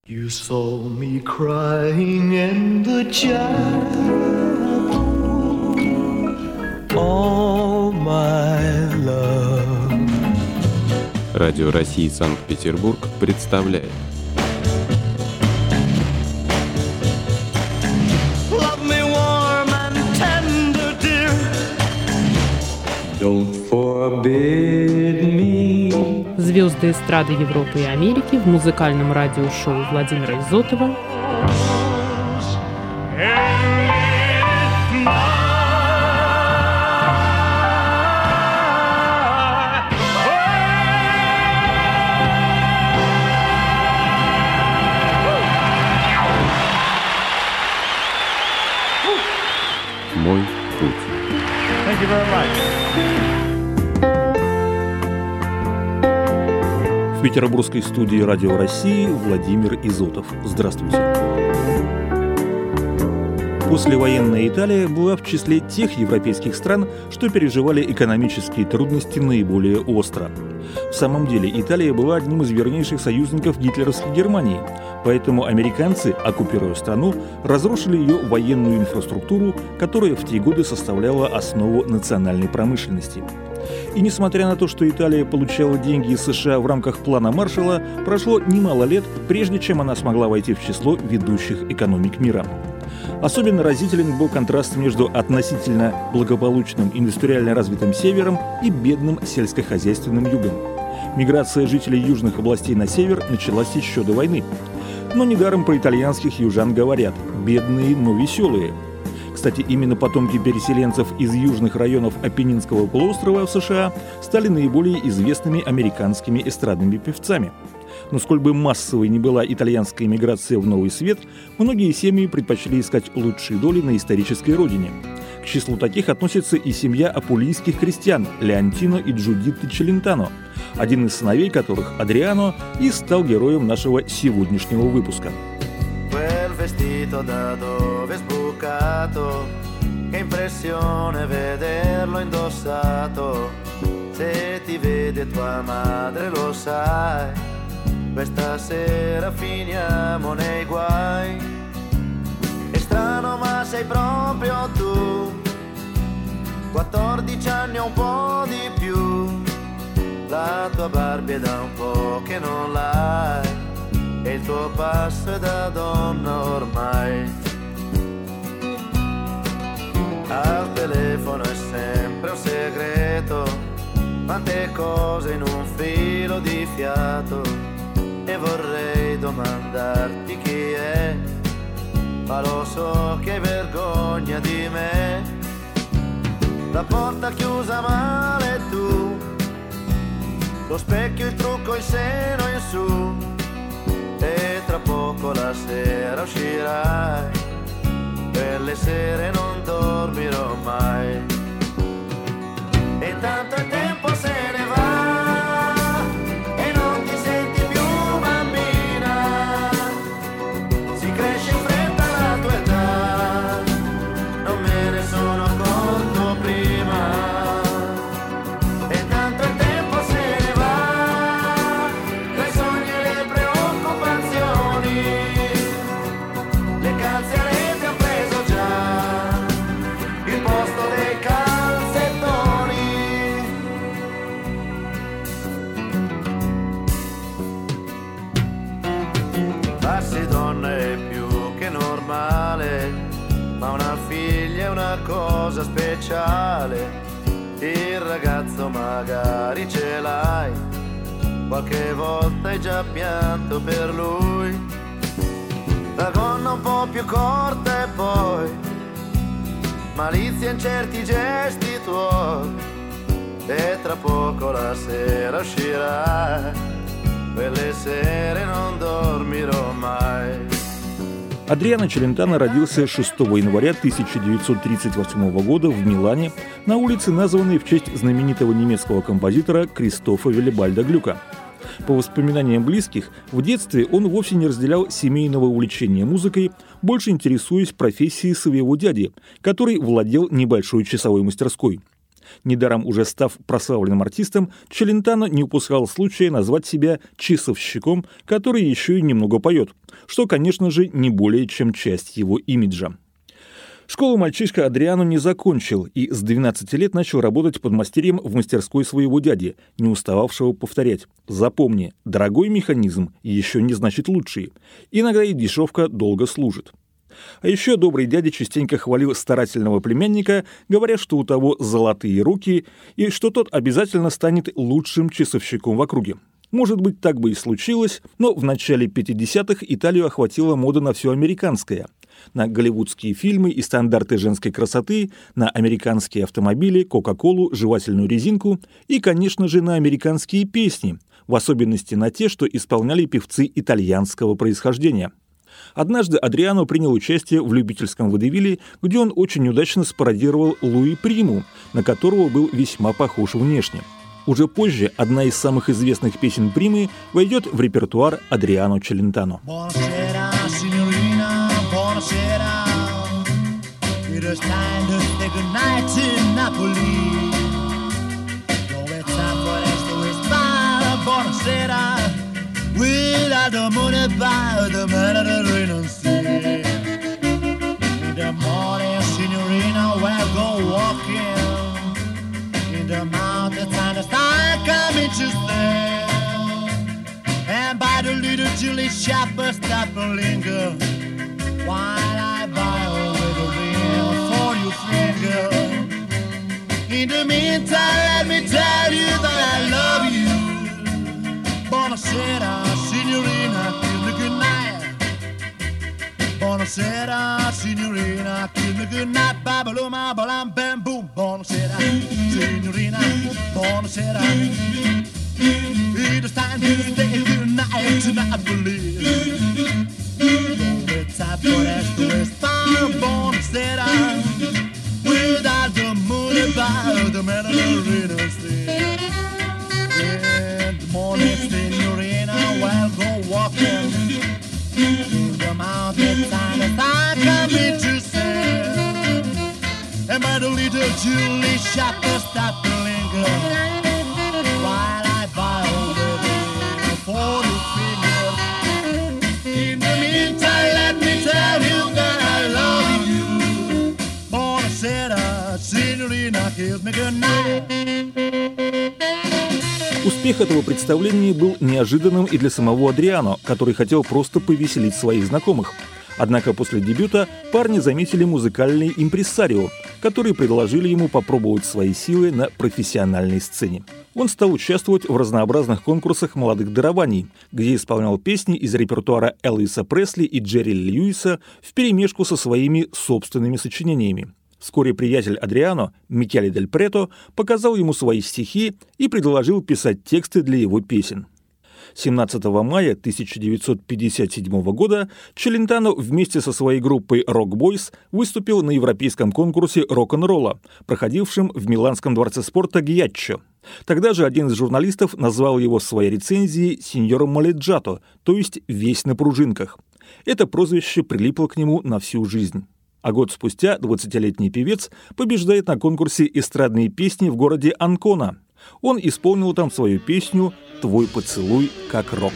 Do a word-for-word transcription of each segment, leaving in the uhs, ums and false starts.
You saw me crying in the chapel, all my love. Радио России Санкт-Петербург представляет. Love me warm and tender, dear. Don't forbid me. Звезды эстрады Европы и Америки в музыкальном радиошоу Владимира Изотова. Мой путь. Thank you very much. В петербургской студии Радио России Владимир Изотов. Здравствуйте. Послевоенная Италия была в числе тех европейских стран, что переживали экономические трудности наиболее остро. В самом деле Италия была одним из вернейших союзников гитлеровской Германии, поэтому американцы, оккупируя страну, разрушили ее военную инфраструктуру, которая в те годы составляла основу национальной промышленности. И несмотря на то, что Италия получала деньги из США в рамках плана Маршалла, прошло немало лет, прежде чем она смогла войти в число ведущих экономик мира. Особенно разителен был контраст между относительно благополучным индустриально развитым севером и бедным сельскохозяйственным югом. Миграция жителей южных областей на север началась еще до войны. Но недаром про итальянских южан говорят «бедные, но веселые». Кстати, именно потомки переселенцев из южных районов Апеннинского полуострова в США стали наиболее известными американскими эстрадными певцами. Но сколь бы массовой ни была итальянская эмиграция в Новый Свет, многие семьи предпочли искать лучшие доли на исторической родине. К числу таких относится и семья апулийских крестьян Леонтино и Джудитты Челентано, один из сыновей которых, Адриано, и стал героем нашего сегодняшнего выпуска. Vestito da dove sbucato, che impressione vederlo indossato, se ti vede tua madre lo sai, questa sera finiamo nei guai, è strano ma sei proprio tu, quattordici anni o un po' di più, la tua Barbie è da un po' che non l'hai, e il tuo passo è da donna ormai. Al telefono è sempre un segreto, quante cose in un filo di fiato, e vorrei domandarti chi è, ma lo so che hai vergogna di me. La porta chiusa male tu, lo specchio, il trucco, il seno in su, e tra poco la sera uscirai, per le sere non dormirò mai. E tanto il tempo se ne va e non ti senti più bambina, si cresce in fretta la tua età, non me ne sono accorto prima. Ma una figlia è una cosa speciale, il ragazzo magari ce l'hai, qualche volta hai già pianto per lui, la gonna un po' più corta e poi malizia in certi gesti tuoi, e tra poco la sera uscirai, quelle sere non dormirò mai. Адриано Челентано родился шестого января тысяча девятьсот тридцать восьмого года в Милане на улице, названной в честь знаменитого немецкого композитора Кристофа Виллибальда Глюка. По воспоминаниям близких, в детстве он вовсе не разделял семейного увлечения музыкой, больше интересуясь профессией своего дяди, который владел небольшой часовой мастерской. Недаром уже став прославленным артистом, Челентано не упускал случая назвать себя часовщиком, который еще и немного поет, что, конечно же, не более чем часть его имиджа. Школу мальчишка Адриано не закончил и с двенадцати лет начал работать подмастерьем в мастерской своего дяди, не устававшего повторять: «Запомни, дорогой механизм еще не значит лучший. Иногда и дешевка долго служит». А еще добрый дядя частенько хвалил старательного племянника, говоря, что у того золотые руки и что тот обязательно станет лучшим часовщиком в округе. Может быть, так бы и случилось, но в начале пятидесятых Италию охватила мода на все американское. На голливудские фильмы и стандарты женской красоты, на американские автомобили, кока-колу, жевательную резинку и, конечно же, на американские песни, в особенности на те, что исполняли певцы итальянского происхождения. Однажды Адриано принял участие в любительском водевиле, где он очень удачно спародировал Луи Приму, на которого был весьма похож внешне. Уже позже одна из самых известных песен Примы войдет в репертуар Адриано Челентано. Without the moon by the Mediterranean Sea. In the morning, signorina, we'll go walking in the mountains and the star coming to stay. And by the little Julie shopper, stop and linger while I buy with a ring for your finger. In the meantime, let me tell you that I love you. Buonasera, signorina, kiss me good night. Buonasera, signorina, kiss me good night. Babaloma, balam, bam, boom. Buonasera, signorina, buonasera. It's time to stay good night tonight, please. It's time for us to respond. Buonasera, without the moon about the Mediterranean Sea. In the morning, signorina, we'll go walking through the mountains and the sun coming to sail. And by the little Julie shopper stop to linger while I buy over there for the finger. In the meantime, let me tell you that I love you. Buonasera, signorina, kiss me goodnight. Успех этого представления был неожиданным и для самого Адриано, который хотел просто повеселить своих знакомых. Однако после дебюта парни заметили музыкальные импрессарио, которые предложили ему попробовать свои силы на профессиональной сцене. Он стал участвовать в разнообразных конкурсах молодых дарований, где исполнял песни из репертуара Элвиса Пресли и Джерри Льюиса вперемешку со своими собственными сочинениями. Вскоре приятель Адриано, Микеле Дель Прето, показал ему свои стихи и предложил писать тексты для его песен. семнадцатого мая тысяча девятьсот пятьдесят седьмого года Челентано вместе со своей группой Rock Boys выступил на европейском конкурсе рок-н-ролла, проходившем в Миланском дворце спорта Гьяччо. Тогда же один из журналистов назвал его в своей рецензии «синьором Моледжато», то есть «весь на пружинках». Это прозвище прилипло к нему на всю жизнь. А год спустя двадцатилетний певец побеждает на конкурсе эстрадные песни в городе Анкона. Он исполнил там свою песню «Твой поцелуй как рок».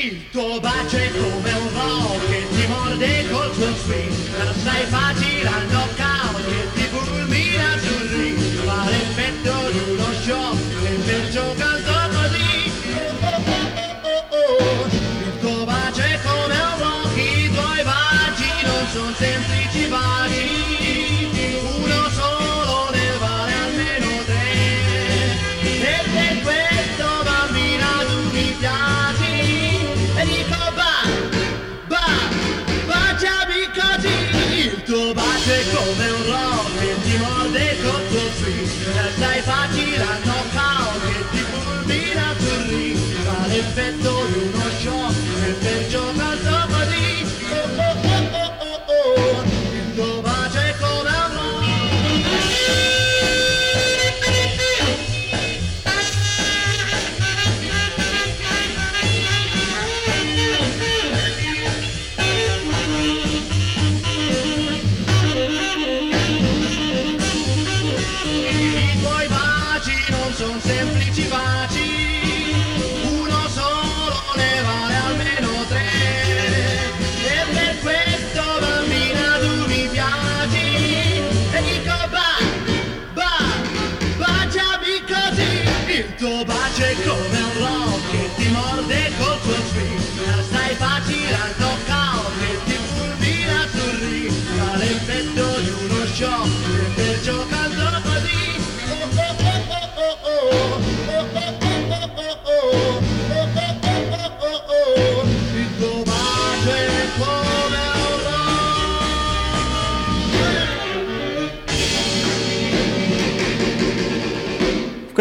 Come un rock che ti morde contro il swing, dai facile al knockout che ti fulmina sul ring, fa l'effetto di uno shock e per giocato così, oh oh oh oh oh oh, il tuo bacio è come un rock. I tuoi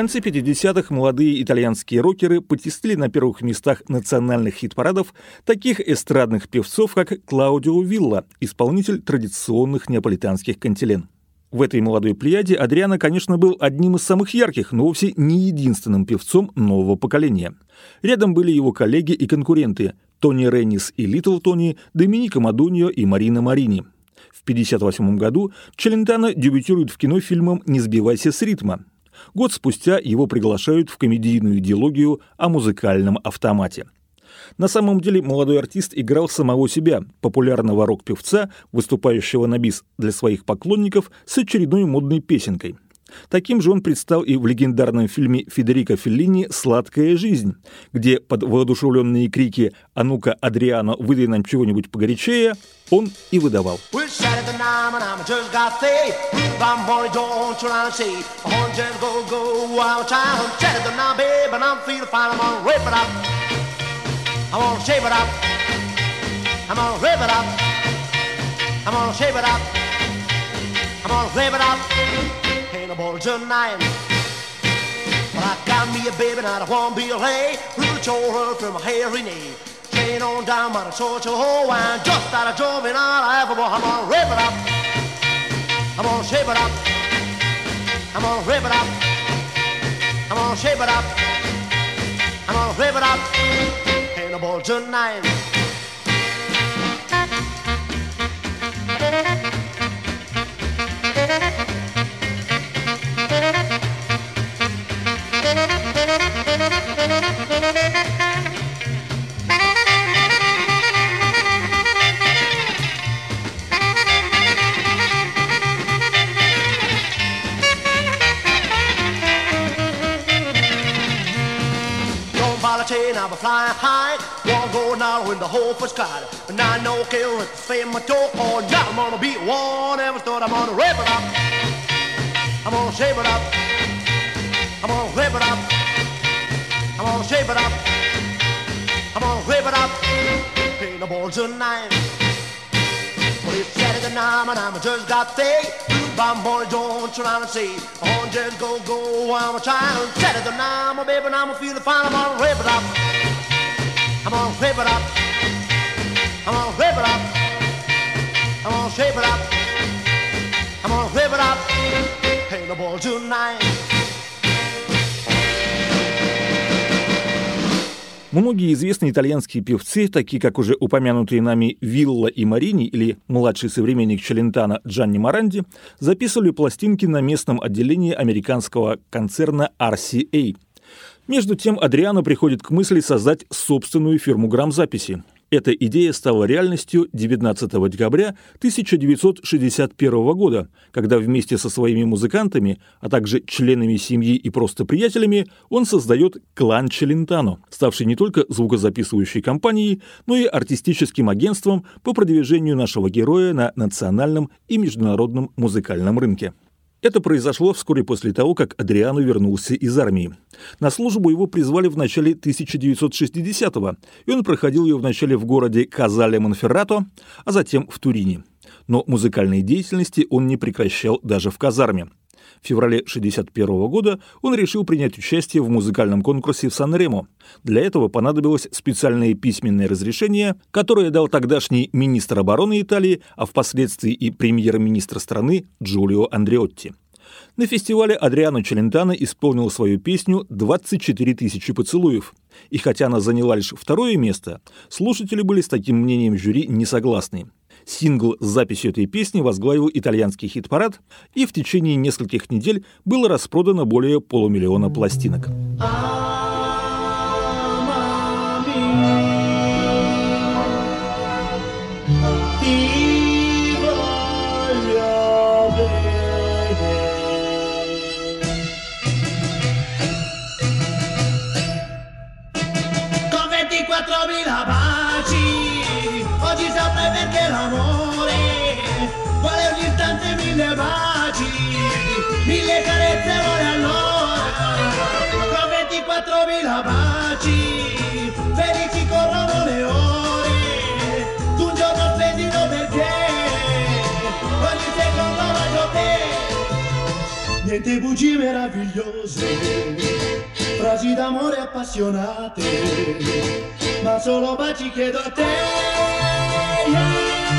конце пятидесятых молодые итальянские рокеры потеснили на первых местах национальных хит-парадов таких эстрадных певцов, как Клаудио Вилла, исполнитель традиционных неаполитанских кантилен. В этой молодой плеяде Адриано, конечно, был одним из самых ярких, но вовсе не единственным певцом нового поколения. Рядом были его коллеги и конкуренты Тони Реннис и Литл Тони, Доминика Модуньо и Марина Марини. В пятьдесят восьмом году Челентано дебютирует в кино фильмом «Не сбивайся с ритма». Год спустя его приглашают в комедийную диалогию о музыкальном автомате. На самом деле молодой артист играл самого себя, популярного рок-певца, выступающего на бис для своих поклонников с очередной модной песенкой. Таким же он предстал и в легендарном фильме Федерико Феллини «Сладкая жизнь», где под воодушевленные крики «А ну-ка, Адриано, выдай нам чего-нибудь погорячее», он и выдавал. Tonight, but I got me a baby, now I won't be late. Reach over from my hairy knee, chain on down by the torch of whole wine. Just out of driving out, I ever I'm gonna rip it up. I'm gonna shape it up. I'm gonna rip it up. I'm gonna shape it up. I'm gonna rip it up. Ain't no ball tonight. I'm flying high, one go now in the whole first car. And I know kill it, fame my toe, or not. I'm gonna beat one ever start, I'm gonna rip it up. I'm gonna shape it up. I'm gonna rip it up. I'm gonna shape it up. I'm gonna rip it up. Ain't no more tonight. Well, it's Saturday night and I'm just got paid. Bomb boy, don't you wanna see? On just go, go, I'm trying to set it now, my baby, now I'm feeling fine. I'm gonna rip it up. I'm gonna rip it up. I'm gonna rip it up. I'm gonna shape it up. I'm gonna rip it up. Ain't no ball tonight. Многие известные итальянские певцы, такие как уже упомянутые нами Вилла и Марини или младший современник Челентано Джанни Моранди, записывали пластинки на местном отделении американского концерна ар си эй. Между тем Адриано приходит к мысли создать собственную фирму грамзаписи. Эта идея стала реальностью девятнадцатого декабря тысяча девятьсот шестьдесят первого года, когда вместе со своими музыкантами, а также членами семьи и просто приятелями, он создает клан Челентано, ставший не только звукозаписывающей компанией, но и артистическим агентством по продвижению нашего героя на национальном и международном музыкальном рынке. Это произошло вскоре после того, как Адриано вернулся из армии. На службу его призвали в начале тысяча девятьсот шестидесятого, и он проходил ее вначале в городе Казале-Монферрато, а затем в Турине. Но музыкальной деятельности он не прекращал даже в казарме. В феврале шестьдесят первого года он решил принять участие в музыкальном конкурсе в Сан-Ремо. Для этого понадобилось специальное письменное разрешение, которое дал тогдашний министр обороны Италии, а впоследствии и премьер-министр страны Джулио Андреотти. На фестивале Адриано Челентано исполнил свою песню «двадцать четыре тысячи поцелуев». И хотя она заняла лишь второе место, слушатели были с таким мнением жюри не согласны. Сингл с записью этой песни возглавил итальянский хит-парад, и в течение нескольких недель было распродано более полумиллиона пластинок. Mille carezze vuole allora, con ventiquattromila baci, felici corrono le ore, d'un giorno splendido perché ogni secondo voglio te. Niente bugie meravigliose, frasi d'amore appassionate, ma solo baci chiedo a te. Yeah,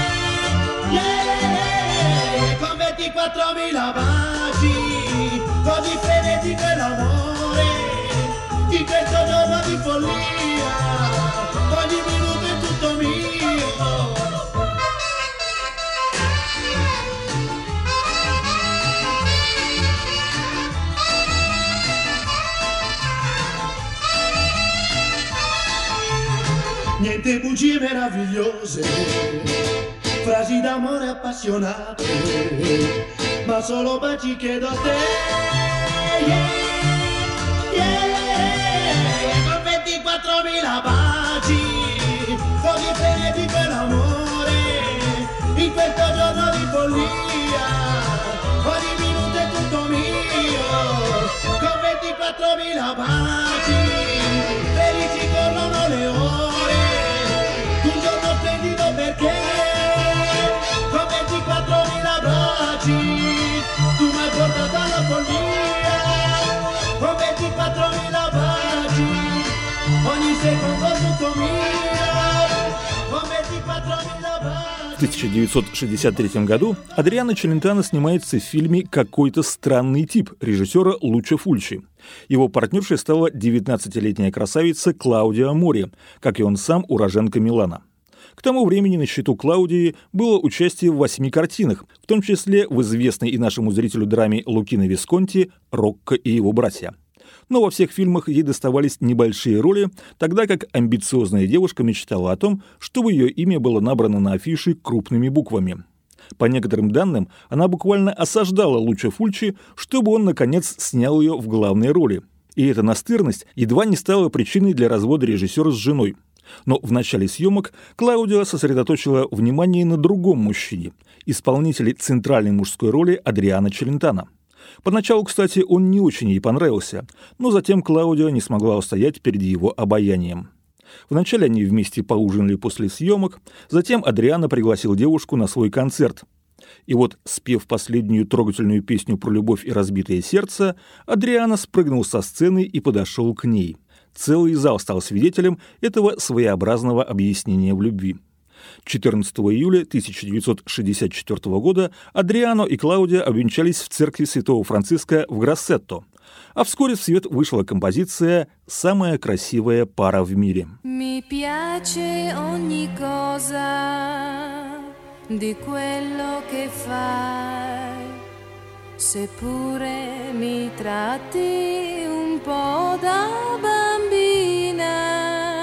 yeah, con ventiquattromila baci, così frenetico è l'amore, in questo giorno di follia, ogni minuto è tutto mio. Niente bugie meravigliose, frasi d'amore appassionate, ma solo baci chiedo a te. Yeah, yeah, con ventiquattromila baci, così frenetico è l'amore, in questo giorno di follia, ogni minuto è tutto mio. Con ventiquattromila baci, felici corrono le ore, un giorno splendido perché con ventiquattromila baci tu mi hai portato alla follia. Con ventiquattromila baci ogni secondo tutto mio. Con ventiquattromila baci. В тысяча девятьсот шестьдесят третьем году Адриано Челентано снимается в фильме «Какой-то странный тип» режиссера Лучо Фульчи. Его партнершей стала девятнадцатилетняя красавица Клаудия Амори, как и он сам, уроженка Милана. К тому времени на счету Клаудии было участие в восьми картинах, в том числе в известной и нашему зрителю драме Лукино Висконти «Рокко и его братья». Но во всех фильмах ей доставались небольшие роли, тогда как амбициозная девушка мечтала о том, чтобы ее имя было набрано на афише крупными буквами. По некоторым данным, она буквально осаждала Лучо Фульчи, чтобы он, наконец, снял ее в главной роли. И эта настырность едва не стала причиной для развода режиссера с женой. Но в начале съемок Клаудио сосредоточила внимание на другом мужчине, исполнителе центральной мужской роли Адриано Челентано. Поначалу, кстати, он не очень ей понравился, но затем Клаудио не смогла устоять перед его обаянием. Вначале они вместе поужинали после съемок, затем Адриано пригласил девушку на свой концерт. И вот, спев последнюю трогательную песню про любовь и разбитое сердце, Адриано спрыгнул со сцены и подошел к ней. Целый зал стал свидетелем этого своеобразного объяснения в любви. четырнадцатого июля тысяча девятьсот шестьдесят четвёртого года Адриано и Клаудия обвенчались в церкви Святого Франциска в Гроссетто. А вскоре в свет вышла композиция «Самая красивая пара в мире». Mi piace ogni cosa di quello che fai, seppure mi tratti un po' da bambina.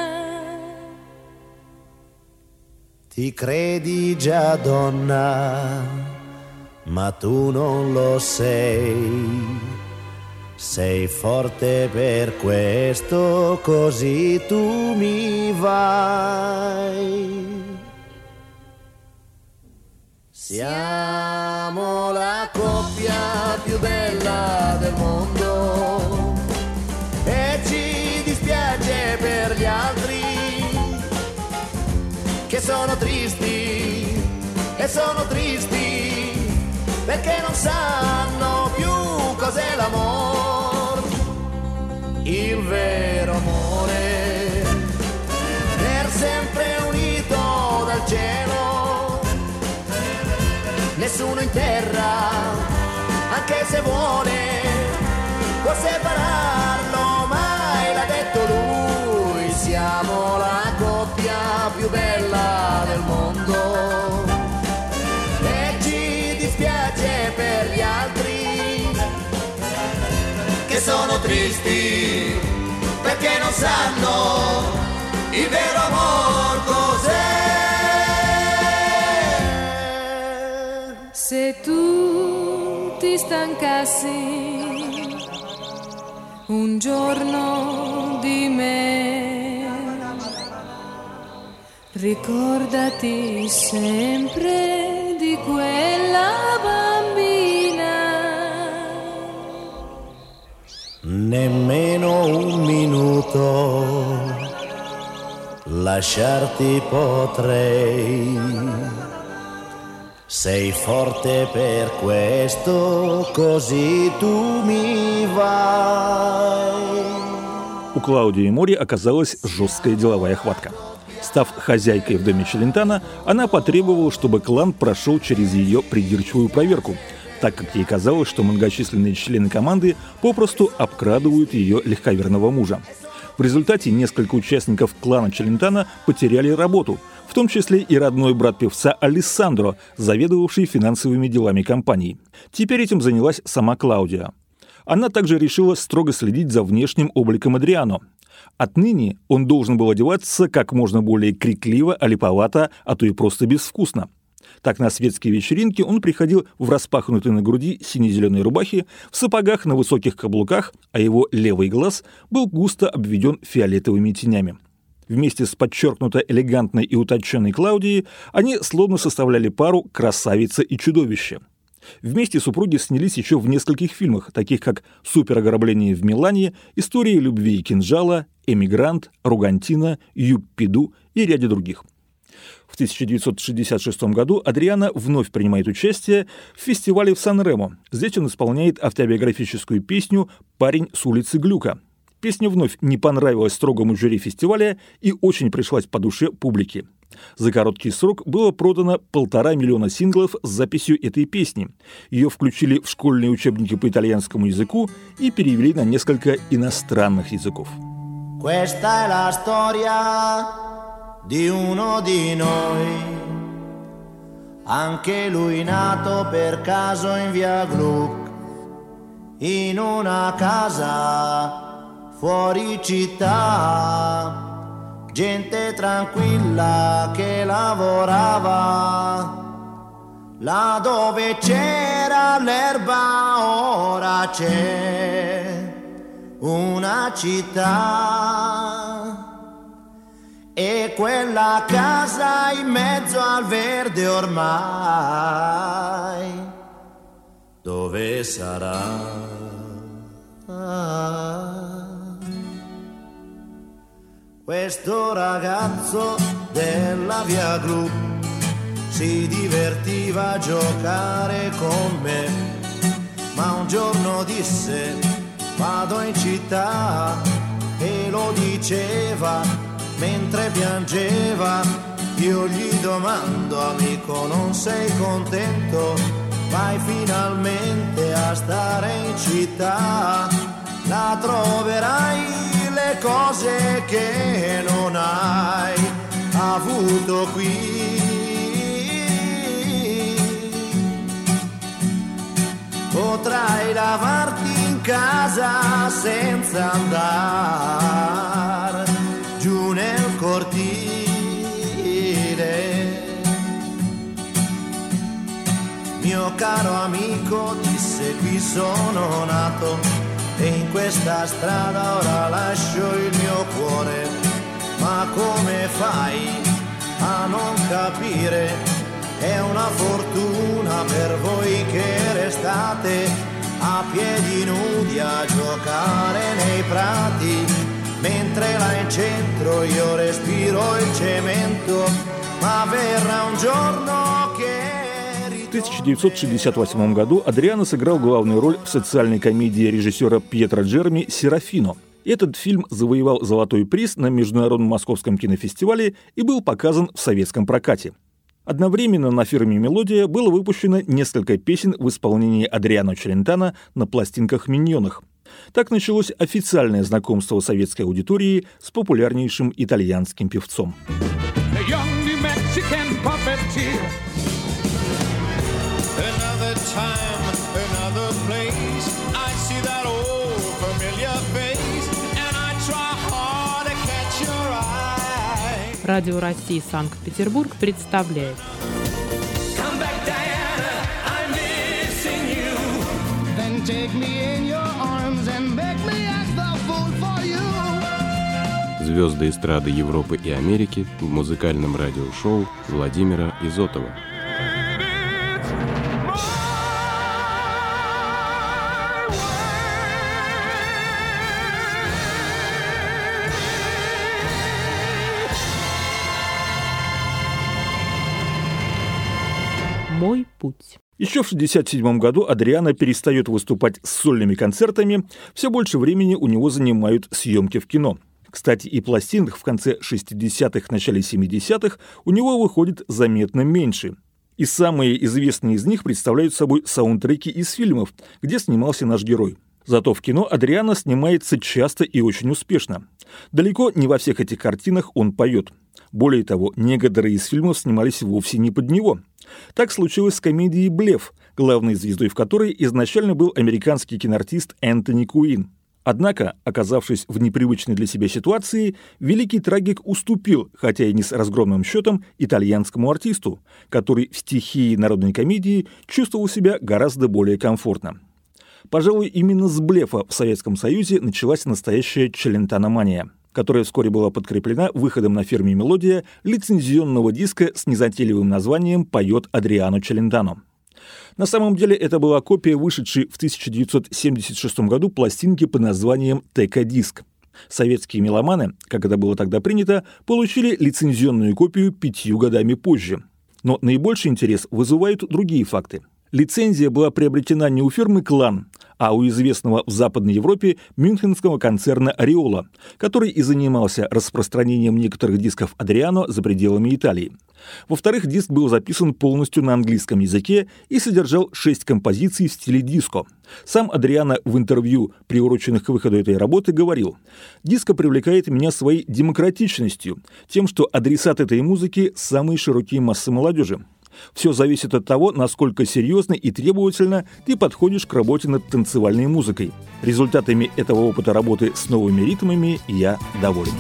Ti credi già donna, ma tu non lo sei. Sei forte per questo, così tu mi vai. Siamo la coppia più bella del mondo e ci dispiace per gli altri che sono tristi e sono tristi perché non sanno più cos'è l'amore, il vero amore, per sempre unito dal cielo, nessuno in terra, anche se vuole, può separarlo, mai l'ha detto lui, siamo la coppia più bella del mondo e ci dispiace per gli altri che sono tristi perché non sanno il vero amor cos'è. Se tu ti stancassi un giorno di me, ricordati sempre di quella bambina. Nemmeno un minuto lasciarti potrei, Sei forte per questo, così tu mi vai. У Клаудии Мори оказалась жесткая деловая хватка. Став хозяйкой в доме Челентано, она потребовала, чтобы клан прошел через ее придирчивую проверку, так как ей казалось, что многочисленные члены команды попросту обкрадывают ее легковерного мужа. В результате несколько участников клана Челентано потеряли работу, в том числе и родной брат певца Алессандро, заведовавший финансовыми делами компании. Теперь этим занялась сама Клаудия. Она также решила строго следить за внешним обликом Адриано. Отныне он должен был одеваться как можно более крикливо, олиповато, а то и просто безвкусно. Так на светские вечеринки он приходил в распахнутой на груди сине-зеленой рубахе, в сапогах на высоких каблуках, а его левый глаз был густо обведен фиолетовыми тенями. Вместе с подчеркнуто элегантной и утонченной Клаудией они словно составляли пару красавица и чудовище. Вместе супруги снялись еще в нескольких фильмах, таких как «Суперограбление в Милане», «История любви и кинжала», «Эмигрант», «Ругантина», «Юппиду» и ряде других. В тысяча девятьсот шестьдесят шестом году Адриано вновь принимает участие в фестивале в Сан-Ремо. Здесь он исполняет автобиографическую песню «Парень с улицы Глюка». Песня вновь не понравилась строгому жюри фестиваля и очень пришлась по душе публике. За короткий срок было продано полтора миллиона синглов с записью этой песни. Ее включили в школьные учебники по итальянскому языку и перевели на несколько иностранных языков. Questa è la storia di uno di noi, anche lui nato per caso in via Gluck, in una casa fuori città. Gente tranquilla che lavorava, là dove c'era l'erba ora c'è una città, e quella casa in mezzo al verde ormai, dove sarà? Questo ragazzo della via Gru si divertiva a giocare con me, ma un giorno disse vado in città, e lo diceva mentre piangeva. Io gli domando, amico, non sei contento? Vai finalmente a stare in città, la troverai le cose che non hai avuto qui. Potrai lavarti in casa senza andare giù nel cortile. Mio caro amico, disse, qui sono nato e in questa strada ora lascio il mio cuore, ma come fai a non capire? È una fortuna per voi che restate a piedi nudi a giocare nei prati, mentre là in centro io respiro il cemento, ma verrà un giorno che... В тысяча девятьсот шестьдесят восьмом году Адриано сыграл главную роль в социальной комедии режиссера Пьетро Джереми «Серафино». Этот фильм завоевал золотой приз на Международном Московском кинофестивале и был показан в советском прокате. Одновременно на фирме «Мелодия» было выпущено несколько песен в исполнении Адриано Челентано на пластинках «Миньонах». Так началось официальное знакомство советской аудитории с популярнейшим итальянским певцом. Another time, another place, I see that old familiar face, and I try hard to catch your eye. Радио России Санкт-Петербург представляет Come back, Diana, I'm missing you. Then take me in your arms and make me act the fool for you. Звезды эстрады Европы и Америки в музыкальном радиошоу Владимира Изотова. «Мой путь». Еще в шестьдесят седьмом году Адриано перестает выступать с сольными концертами, все больше времени у него занимают съемки в кино. Кстати, и пластинок в конце шестидесятых, начале семидесятых у него выходит заметно меньше. И самые известные из них представляют собой саундтреки из фильмов, где снимался наш герой. Зато в кино Адриано снимается часто и очень успешно. Далеко не во всех этих картинах он поет. Более того, некоторые из фильмов снимались вовсе не под него. Так случилось с комедией «Блеф», главной звездой в которой изначально был американский киноартист Энтони Куин. Однако, оказавшись в непривычной для себя ситуации, великий трагик уступил, хотя и не с разгромным счетом, итальянскому артисту, который в стихии народной комедии чувствовал себя гораздо более комфортно. Пожалуй, именно с «Блефа» в Советском Союзе началась настоящая челентаномания, которая вскоре была подкреплена выходом на фирме «Мелодия» лицензионного диска с незатейливым названием «Поет Адриано Челентано». На самом деле это была копия вышедшей в тысяча девятьсот семьдесят шестом году пластинки под названием «Тека-диск». Советские меломаны, как это было тогда принято, получили лицензионную копию пятью годами позже. Но наибольший интерес вызывают другие факты. Лицензия была приобретена не у фирмы «Клан», а у известного в Западной Европе мюнхенского концерна «Ореола», который и занимался распространением некоторых дисков Адриано за пределами Италии. Во-вторых, диск был записан полностью на английском языке и содержал шесть композиций в стиле диско. Сам Адриано в интервью, приуроченных к выходу этой работы, говорил: «Диско привлекает меня своей демократичностью, тем, что адресат этой музыки – самые широкие массы молодежи. Все зависит от того, насколько серьезно и требовательно ты подходишь к работе над танцевальной музыкой. Результатами этого опыта работы с новыми ритмами я доволен».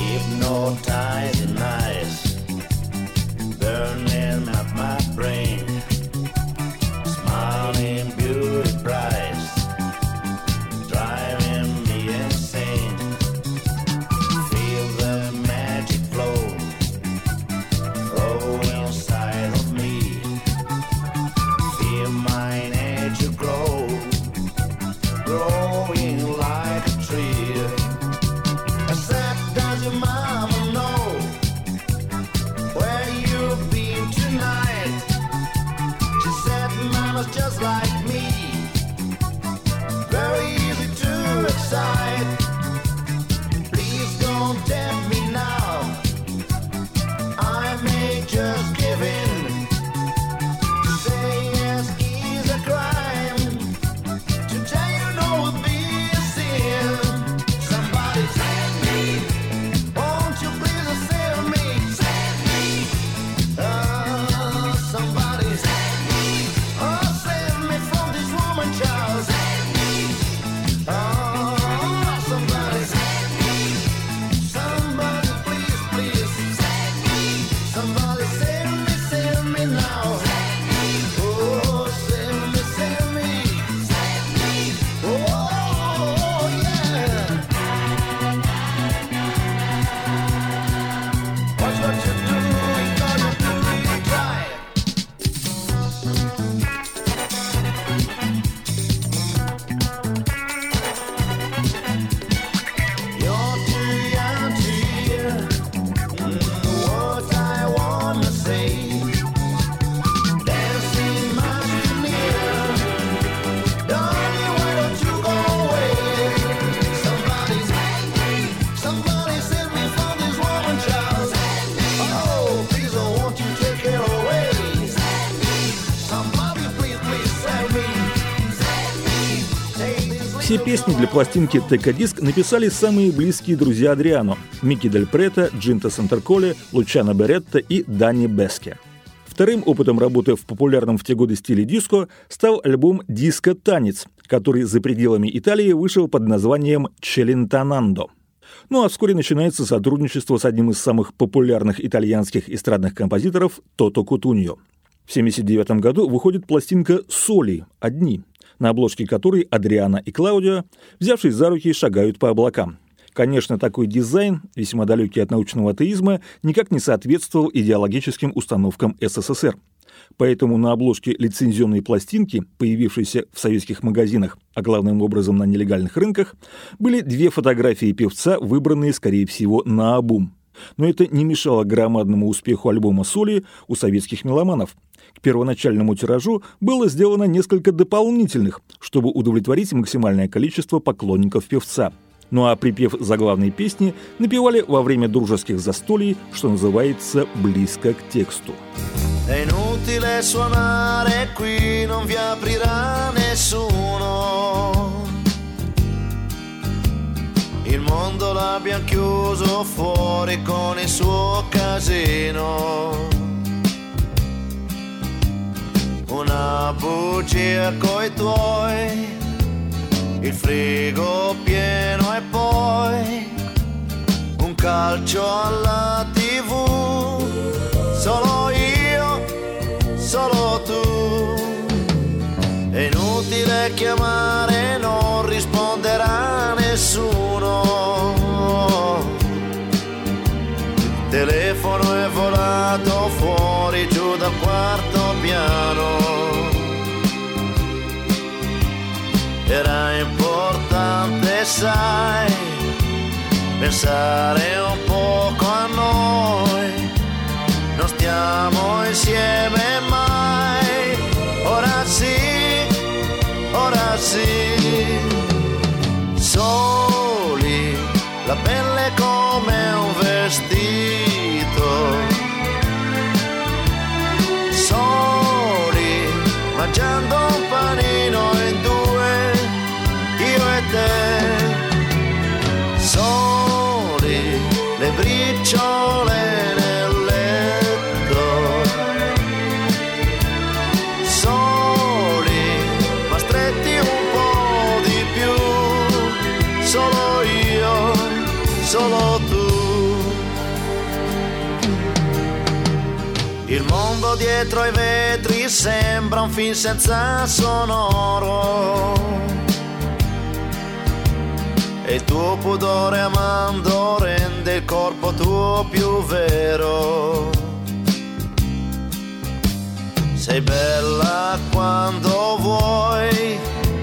Все песни для пластинки «Тека-диск» написали самые близкие друзья Адриано – Микки Дель Прето, Джинто Санторколе, Лучано Беретта и Данни Беске. Вторым опытом работы в популярном в те годы стиле диско стал альбом «Диско-танец», который за пределами Италии вышел под названием «Челентанандо». Ну а вскоре начинается сотрудничество с одним из самых популярных итальянских эстрадных композиторов Тото Кутуньо. В семьдесят девятом году выходит пластинка «Соли. Одни», на обложке которой Адриано и Клаудио, взявшись за руки, шагают по облакам. Конечно, такой дизайн, весьма далекий от научного атеизма, никак не соответствовал идеологическим установкам СССР. Поэтому на обложке лицензионной пластинки, появившейся в советских магазинах, а главным образом на нелегальных рынках, были две фотографии певца, выбранные, скорее всего, наобум. Но это не мешало громадному успеху альбома «Соли» у советских меломанов. К первоначальному тиражу было сделано несколько дополнительных, чтобы удовлетворить максимальное количество поклонников певца. Ну а припев заглавной песни напевали во время дружеских застолий, что называется, близко к тексту. È inutile suonare qui, non vi aprirà nessuno. Il mondo l'abbiamo chiuso fuori con il suo casino. Una bugia coi tuoi, il frigo pieno e poi un calcio alla tivù. Solo io, solo tu. È inutile chiamare, non risponderà nessuno. Il telefono è volato fuori giù dal quarto piano. Era importante, sai, pensare un poco a noi. Non stiamo insieme mai. Ora sì, ora sì. Soli, la pelle come un vestito. Soli, mangiando un panino in due, io e te. Soli, le briciole nel letto. Soli, ma stretti un po' di più. Solo io, solo tu. Il mondo dietro ai vetri sembra un film senza sonoro. E il tuo pudore amando rende il corpo tuo più vero. Sei bella quando vuoi,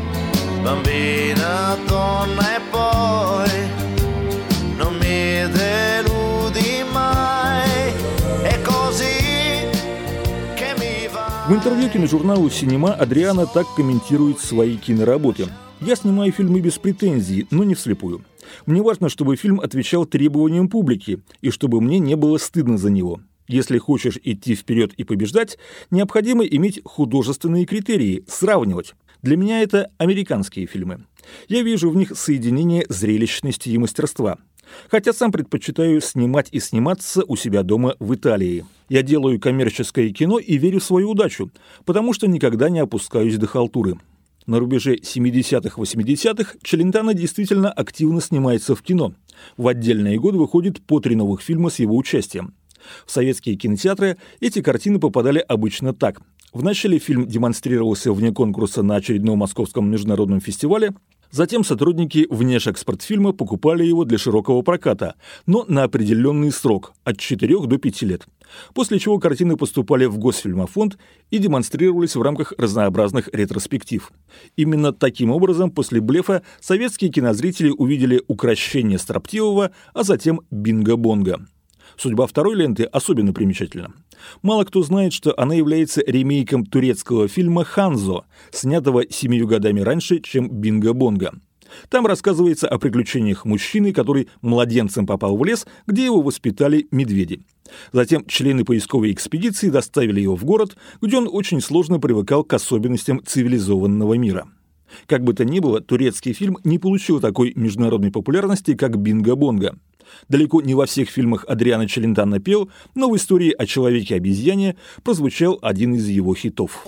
bambina, donna e poi non mi deludi mai. È così che mi va. В интервью киножурналу «Синема» Адриано так комментирует свои киноработы. «Я снимаю фильмы без претензий, но не вслепую. Мне важно, чтобы фильм отвечал требованиям публики, и чтобы мне не было стыдно за него. Если хочешь идти вперед и побеждать, необходимо иметь художественные критерии, сравнивать. Для меня это американские фильмы. Я вижу в них соединение зрелищности и мастерства. Хотя сам предпочитаю снимать и сниматься у себя дома в Италии. Я делаю коммерческое кино и верю в свою удачу, потому что никогда не опускаюсь до халтуры». На рубеже семидесятых-восьмидесятых Челентано действительно активно снимается в кино. В отдельные годы выходит по три новых фильма с его участием. В советские кинотеатры эти картины попадали обычно так. Вначале фильм демонстрировался вне конкурса на очередном московском международном фестивале, затем сотрудники внешэкспортфильма покупали его для широкого проката, но на определенный срок – от четырёх до пяти лет. После чего картины поступали в Госфильмофонд и демонстрировались в рамках разнообразных ретроспектив. Именно таким образом после «Блефа» советские кинозрители увидели «Укрощение строптивого», а затем «Бинго-бонго». Судьба второй ленты особенно примечательна. Мало кто знает, что она является ремейком турецкого фильма «Ханзо», снятого семью годами раньше, чем «Бинго-бонго». Там рассказывается о приключениях мужчины, который младенцем попал в лес, где его воспитали медведи. Затем члены поисковой экспедиции доставили его в город, где он очень сложно привыкал к особенностям цивилизованного мира. Как бы то ни было, турецкий фильм не получил такой международной популярности, как «Бинго-бонго». Далеко не во всех фильмах Адриано Челентано пел, но в истории о человеке-обезьяне прозвучал один из его хитов.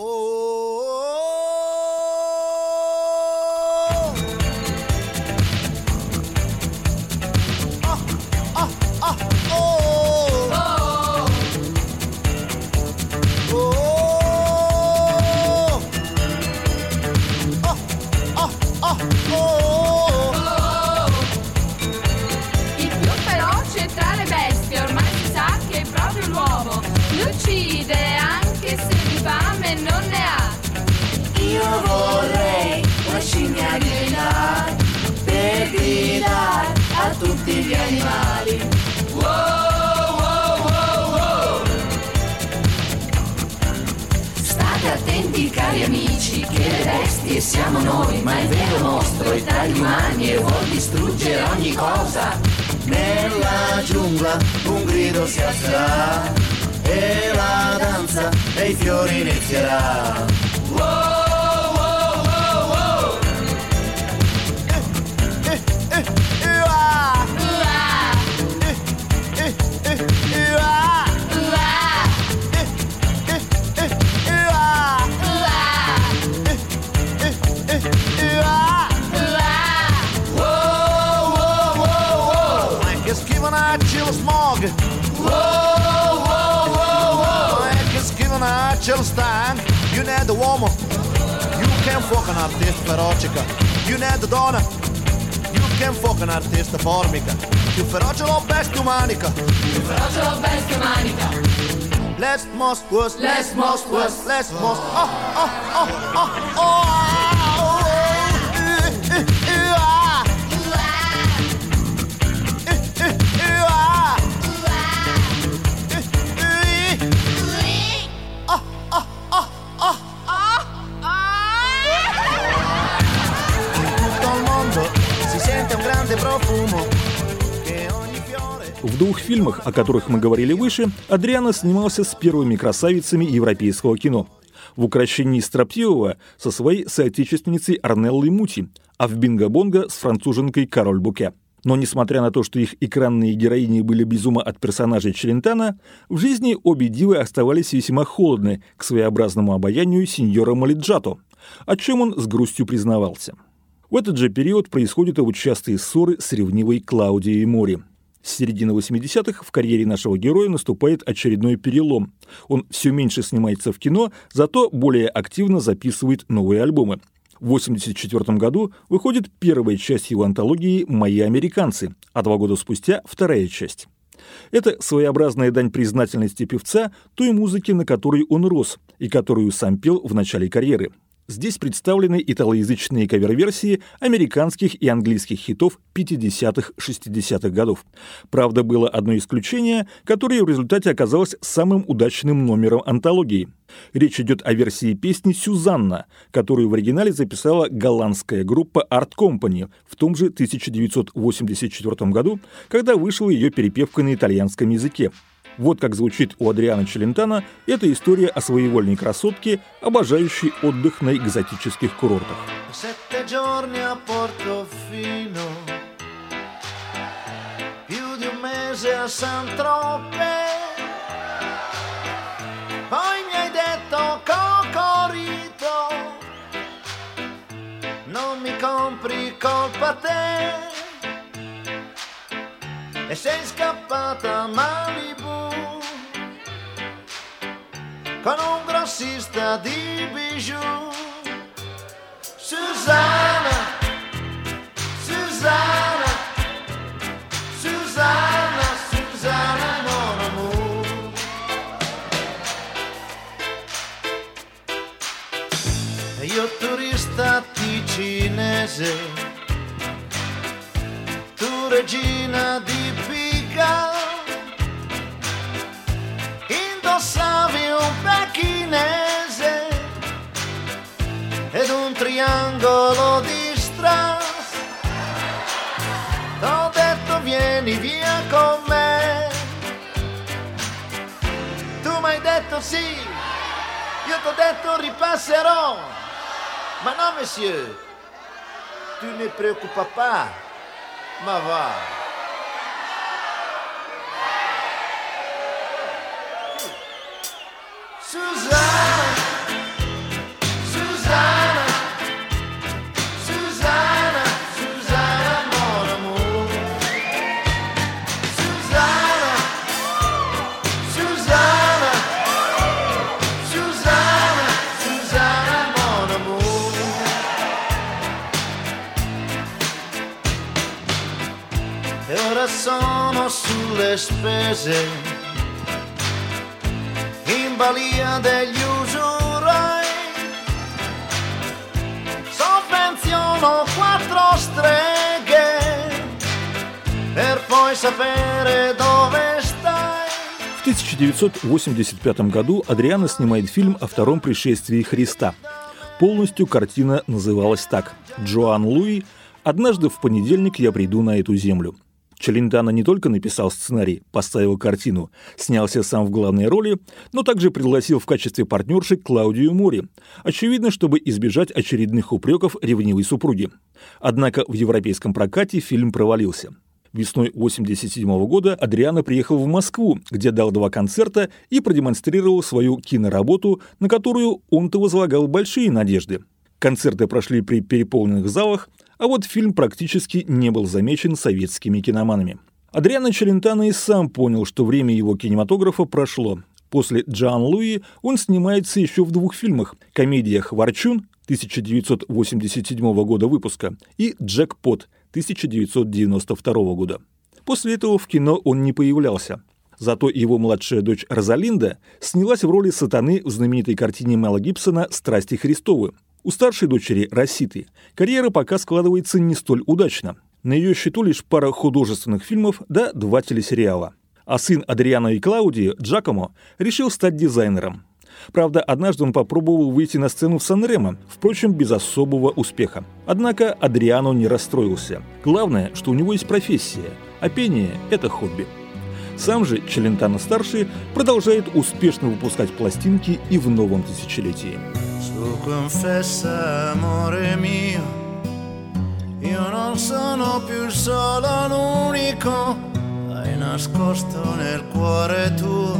Uccide anche se di fame non ne ha. Io vorrei una cinghialina per gridare a tutti gli animali. Wow! attenti cari amici, che le bestie siamo noi, ma il vero mostro è tra gli umani e vuol distruggere ogni cosa. Nella giungla un grido si alzerà e la danza dei fiori inizierà. Wow, wow, wow, wow. Eh, eh, eh, eh, ah. Uah, Eh, eh, eh, eh, ah. uah, Eh, eh, eh, eh, ah. uah, Eh, eh, eh, eh, ah. uah. Wow, wow, wow, wow. È che schivonacci lo smog. Wow, wow, wow, wow. È che schivonacci lo stank. You need the woman. You can fuck un artista feroce. You need the donna. You can fuck un artista formica. Più feroce lo bestia umanica. Più feroce lo bestia umanica. Let's most was. Let's most was. Let's most. Oh, oh, oh, oh, oh, oh. Eh, eh, eh, ah. Eh, eh, eh, ah. Eh, eh. Ah, ah, ah, ah, ah. In tutto il mondo si sente un grande profumo che ogni fiore. В двух фильмах, о которых мы говорили выше, Адриано снимался с первыми красавицами европейского кино. В «Укрощении строптивого» со своей соотечественницей Орнеллой Мути, а в «Бинго-бонго» с француженкой Кароль Буке. Но несмотря на то, что их экранные героини были без ума от персонажей Челентано, в жизни обе дивы оставались весьма холодны к своеобразному обаянию синьора Малиджато, о чем он с грустью признавался. В этот же период происходят его частые ссоры с ревнивой Клаудией Мори. С середины восьмидесятых в карьере нашего героя наступает очередной перелом. Он все меньше снимается в кино, зато более активно записывает новые альбомы. В восемьдесят четвёртом году выходит первая часть его антологии «Мои американцы», а два года спустя вторая часть. Это своеобразная дань признательности певца той музыки, на которой он рос и которую сам пел в начале карьеры. Здесь представлены италоязычные кавер-версии американских и английских хитов пятидесятых-шестидесятых годов. Правда, было одно исключение, которое в результате оказалось самым удачным номером антологии. Речь идет о версии песни «Сюзанна», которую в оригинале записала голландская группа Art Company в том же тысяча девятьсот восемьдесят четвёртом году, когда вышла ее перепевка на итальянском языке. Вот как звучит у Адриано Челентано эта история о своевольной красотке, обожающей отдых на экзотических курортах. Sette giorni a Portofino, più di un mese a Saint-Tropez, poi mi hai detto Cocorito, non mi compri colpa te, e sei scappata a Malibu con un grossista di bijou. Susanna, Susanna, Susanna, Susanna, mon amour. E io turista ticinese, tu regina di Pica, indossavi un pechinese ed un triangolo di strass. T'ho detto vieni via con me, tu m'hai detto sì, io t'ho detto ripasserò, ma no monsieur, tu ne preoccupa pas, ma va. Susanna, Susanna, Susanna, Susanna, mon amour. Susanna, Susanna, Susanna, Susanna, mon amour. E ora sono sulle spese, in balia degli usurai, sovvenziono quattro streghe per poi sapere dove stai. В тысяча девятьсот восемьдесят пятом году Адриано снимает фильм о втором пришествии Христа. Полностью картина называлась так: «Джоан Луи. Однажды в понедельник я приду на эту землю». Челентано не только написал сценарий, поставил картину, снялся сам в главной роли, но также пригласил в качестве партнерши Клаудию Мори, очевидно, чтобы избежать очередных упреков ревнивой супруги. Однако в европейском прокате фильм провалился. Весной восемьдесят седьмого года Адриано приехал в Москву, где дал два концерта и продемонстрировал свою киноработу, на которую он-то возлагал большие надежды. Концерты прошли при переполненных залах, а вот фильм практически не был замечен советскими киноманами. Адриано Челентано и сам понял, что время его кинематографа прошло. После «Джоан Луи» он снимается еще в двух фильмах – комедиях «Ворчун» тысяча девятьсот восемьдесят седьмого года выпуска и «Джекпот» тысяча девятьсот девяносто второго года. После этого в кино он не появлялся. Зато его младшая дочь Розалинда снялась в роли сатаны в знаменитой картине Мела Гибсона «Страсти Христовы». У старшей дочери Роситы карьера пока складывается не столь удачно. На ее счету лишь пара художественных фильмов да два телесериала. А сын Адриано и Клаудии, Джакомо, решил стать дизайнером. Правда, однажды он попробовал выйти на сцену в Сан-Ремо, впрочем, без особого успеха. Однако Адриано не расстроился. Главное, что у него есть профессия, а пение – это хобби. Сам же Челентано-старший продолжает успешно выпускать пластинки и в новом тысячелетии. Tu confessa, amore mio, io non sono più il solo, l'unico, hai nascosto nel cuore tuo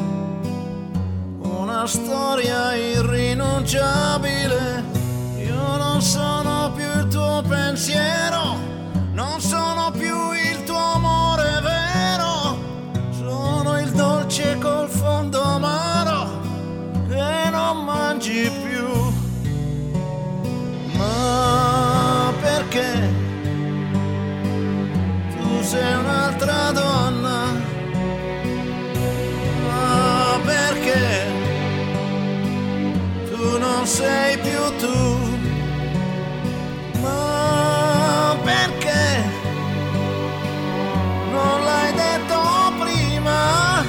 una storia irrinunciabile. Io non sono più il tuo pensiero, non sono più il tuo amore vero, sono il dolce col fondo amaro che non mangi più. Ma perché tu sei un'altra donna? Ma perché tu non sei più tu? Ma perché non l'hai detto prima?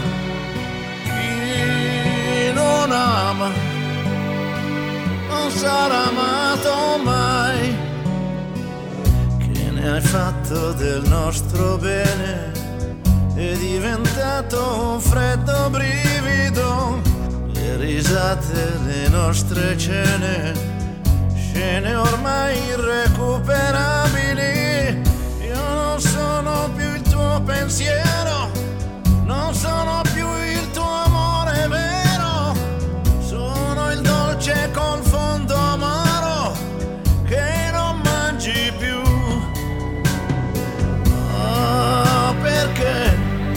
Chi non ama non sarà amato mai. Che ne hai fatto del nostro bene? È diventato un freddo brivido. Le risate, le nostre cene, scene ormai irrecuperabili. Io non sono più il tuo pensiero, non sono più il tuo amore vero, sono il dolce col fondo amaro che non mangi più. Ah, perché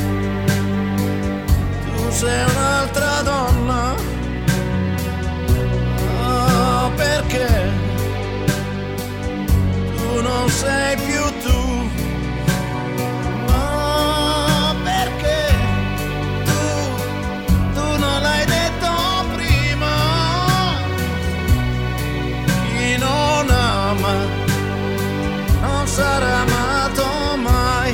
tu sei un'altra donna? Ah, perché tu non sei più tu? Ah, perché tu, tu non l'hai detto prima? Chi non ama non sarà amato mai.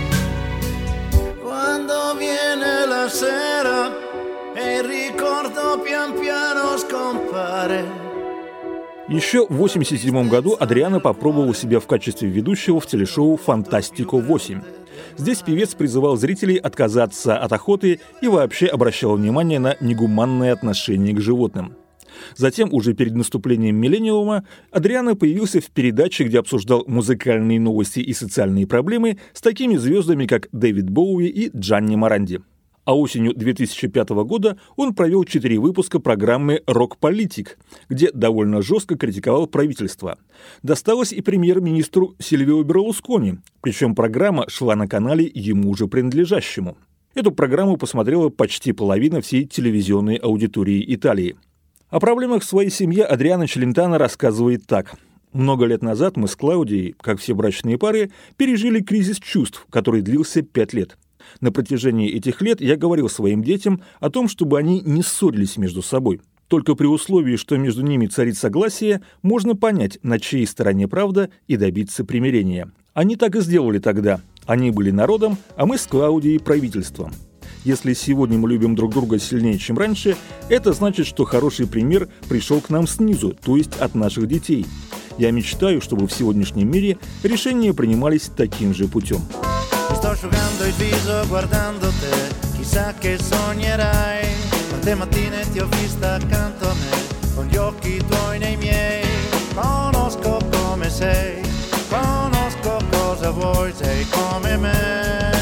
Quando viene la sera e il ricordo pian piano scompare. Еще в восемьдесят седьмом году Адриано попробовал себя в качестве ведущего в телешоу «Фантастико восемь». Здесь певец призывал зрителей отказаться от охоты и вообще обращал внимание на негуманное отношение к животным. Затем, уже перед наступлением миллениума, Адриано появился в передаче, где обсуждал музыкальные новости и социальные проблемы с такими звездами, как Дэвид Боуи и Джанни Моранди. А осенью две тысячи пятого года он провел четыре выпуска программы «Рок-политик», где довольно жестко критиковал правительство. Досталось и премьер-министру Сильвио Берлускони, причем программа шла на канале ему уже принадлежащему. Эту программу посмотрела почти половина всей телевизионной аудитории Италии. О проблемах своей семьи Адриано Челентано рассказывает так. «Много лет назад мы с Клаудией, как все брачные пары, пережили кризис чувств, который длился пять лет. На протяжении этих лет я говорил своим детям о том, чтобы они не ссорились между собой. Только при условии, что между ними царит согласие, можно понять, на чьей стороне правда, и добиться примирения. Они так и сделали тогда. Они были народом, а мы с Клаудией правительством. Если сегодня мы любим друг друга сильнее, чем раньше, это значит, что хороший пример пришел к нам снизу, то есть от наших детей. Я мечтаю, чтобы в сегодняшнем мире решения принимались таким же путем. Sto asciugando il viso guardando te, chissà che sognerai. Quante mattine ti ho vista accanto a me, con gli occhi tuoi nei miei. Conosco come sei, conosco cosa vuoi, sei come me.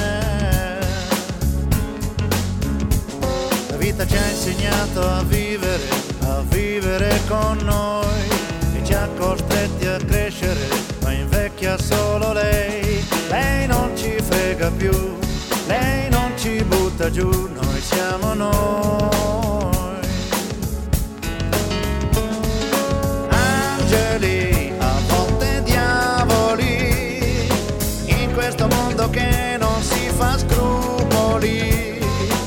La vita ci ha insegnato a vivere, a vivere con noi, e ci ha costretti a crescere, ma invecchia solo lei. Lei non ci frega più, lei non ci butta giù, noi siamo noi. Angeli, a volte diavoli, in questo mondo che non si fa scrupoli,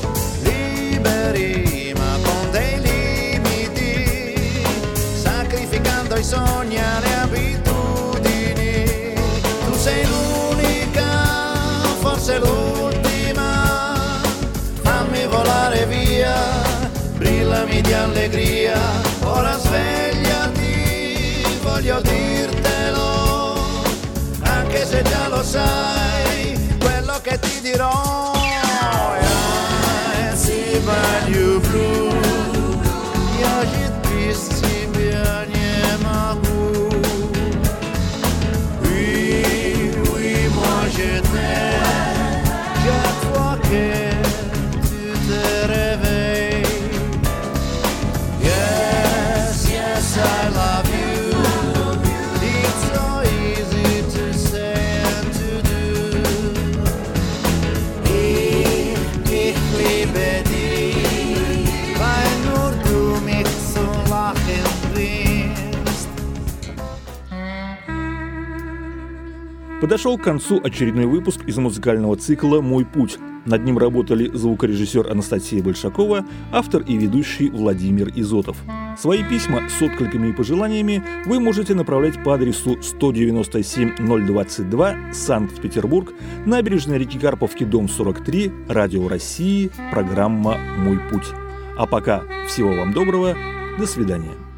liberi ma con dei limiti, sacrificando i sogni alle abitudini. Tu sei l'unica, forse l'ultima, fammi volare via, brillami di allegria, ora svegliati, voglio dirtelo, anche se già lo sai, quello che ti dirò. I see by you blue, я жить без тебя не могу. Oui, oui, moi je t'aime, chaque fois que tu te réveilles. Yes, yes, I love you. It's so easy to say and to do. Ich, ich liebe dich, weil nur du mich zum Lachen bringst. Подошел к концу очередной выпуск из музыкального цикла «Мой путь». Над ним работали звукорежиссер Анастасия Большакова, автор и ведущий Владимир Изотов. Свои письма с откликами и пожеланиями вы можете направлять по адресу сто девяносто семь ноль двадцать два, Санкт-Петербург, набережная реки Карповки, дом сорок три, Радио России, программа «Мой путь». А пока всего вам доброго, до свидания.